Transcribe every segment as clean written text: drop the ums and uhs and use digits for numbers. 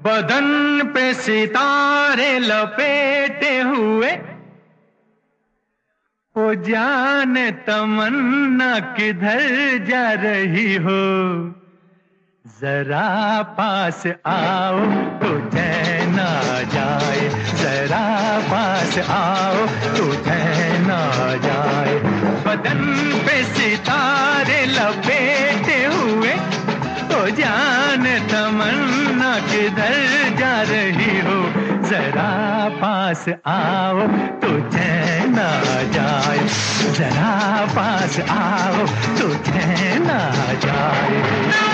बदन पे सितारे लपेटे हुए, ओ जाने तमन्ना किधर जा रही हो। जरा पास आओ तो चैन आ जाए, जरा पास आओ तो चैन आ जाए। बदन पे सितारे लपेटे हुए, ओ जाने तमन्ना किधर जा रही हो। जरा पास आओ तो चैन आ जाए, जरा पास आओ तो चैन आ जाए।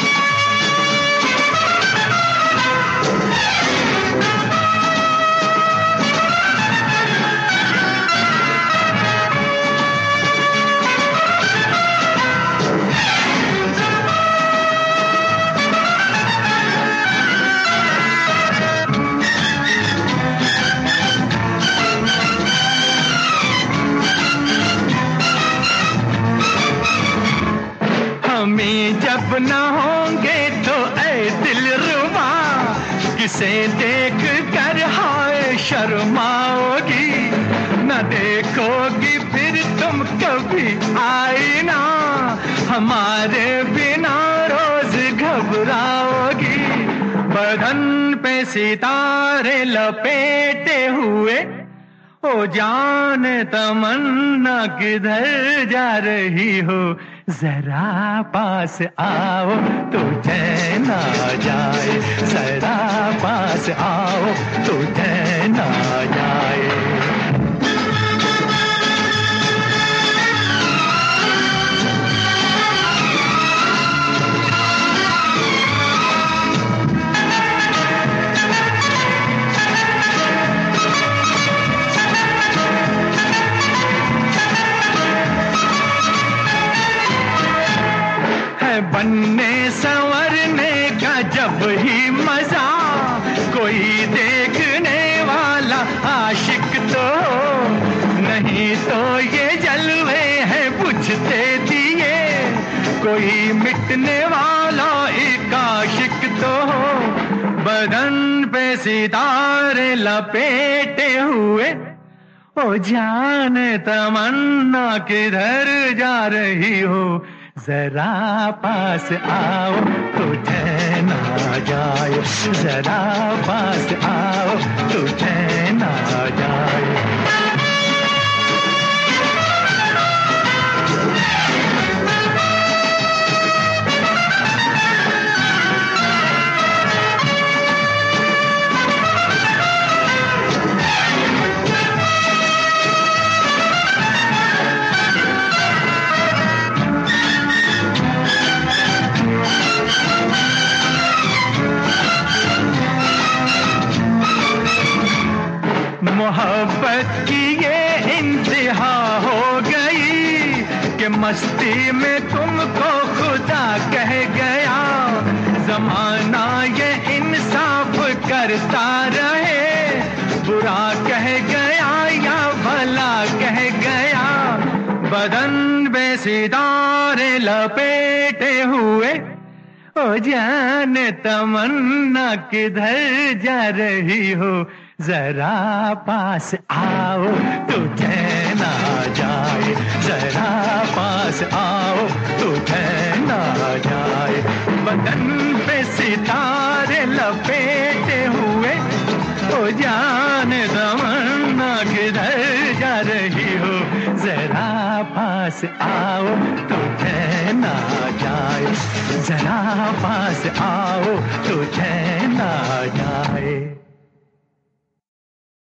हमें जब न होंगे तो ऐ दिलरुबा, किसे देख कर हाय शर्माओगी। न देखोगी फिर तुम कभी आईना, हमारे बिना रोज घबराओगी। बदन पे सितारे लपेटे हुए, ओ जान तमन्ना किधर जा रही हो। जरा पास आओ तो चैन आ जाए, जरा पास आओ तो चैन आ जाए। बनने संवरने का जब ही मजा, कोई देखने वाला आशिक तो हो। नहीं तो ये जलवे हैं बुझते दिए, कोई मिटने वाला एक आशिक तो हो। बदन पे सितारे लपेटे हुए, ओ जान तमन्ना किधर जा रही हो। जरा पास आओ तो चैन आ जाए, जरा पास आओ तो चैन आ जाए। मोहब्बत की ये इंतहा हो गई कि मस्ती में तुमको खुदा कह गया। जमाना ये इंसाफ करता रहे, बुरा कह गया या भला कह गया। बदन पे सितारे लपेटे हुए, ओ जान तमन्ना किधर जा रही हो। जरा पास आओ तो चैन आ जाए, जरा पास आओ तो चैन आ जाए। बदन पे सितारे लपेटे हुए, ओ जान तमन्ना किधर जा रही हो। जरा पास आओ तो चैन आ जाए, जरा पास आओ तो चैन आ जाए।